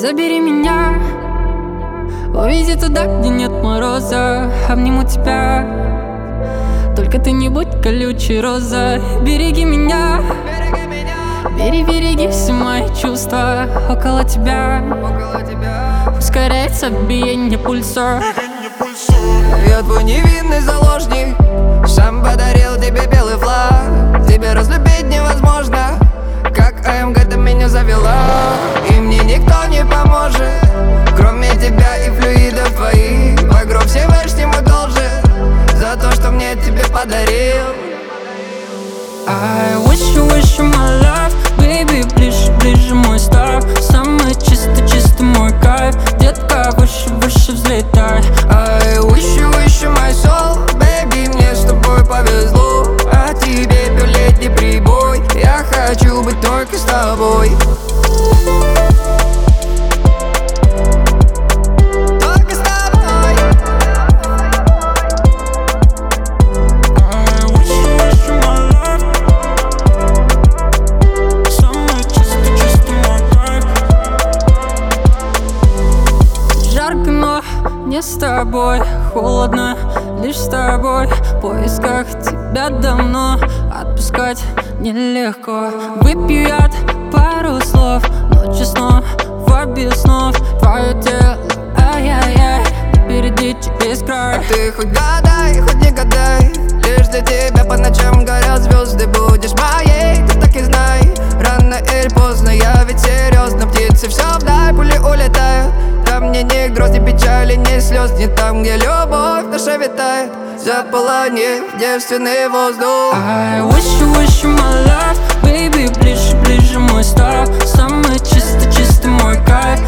Забери меня, увези туда, где нет мороза. Обниму тебя, только ты не будь колючей роза. Береги меня, береги все мои чувства. Около тебя ускоряется биение пульса. Я твой невинный заложник, сам подарил тебе белый флаг. Тебя разлюбить невозможно, как АМГ ты меня завела. И мне никто не поможет, кроме тебя и флюидов твоих. Багров Всевышнему должен за то, что мне тебе подарил. I wish you my love, baby, ближе мой стар. Самый чистый мой кайф, детка, выше взлетай. I wish you my soul, baby, мне с тобой повезло. А тебе летний прибой, я хочу быть только с тобой. Не с тобой, холодно, лишь с тобой. В поисках тебя давно, отпускать нелегко. Выпью яд, пару слов, ночью снов, в обед снов. Твое тело, ай-яй-яй, впереди через край. А ты хоть гадай, хоть не гадай, лишь для тебя по ночам горят звезды. Будешь моей, ты так и знай. Рано или поздно, я ведь серьезно. Птицы все вдаль, пули улетают. Там мне ни гроз, ни печали, ни слез. Не там, где любовь наша витает, заполонив девственный воздух. I wish you my love, baby, ближе мой стар. Самый чистый мой кайф,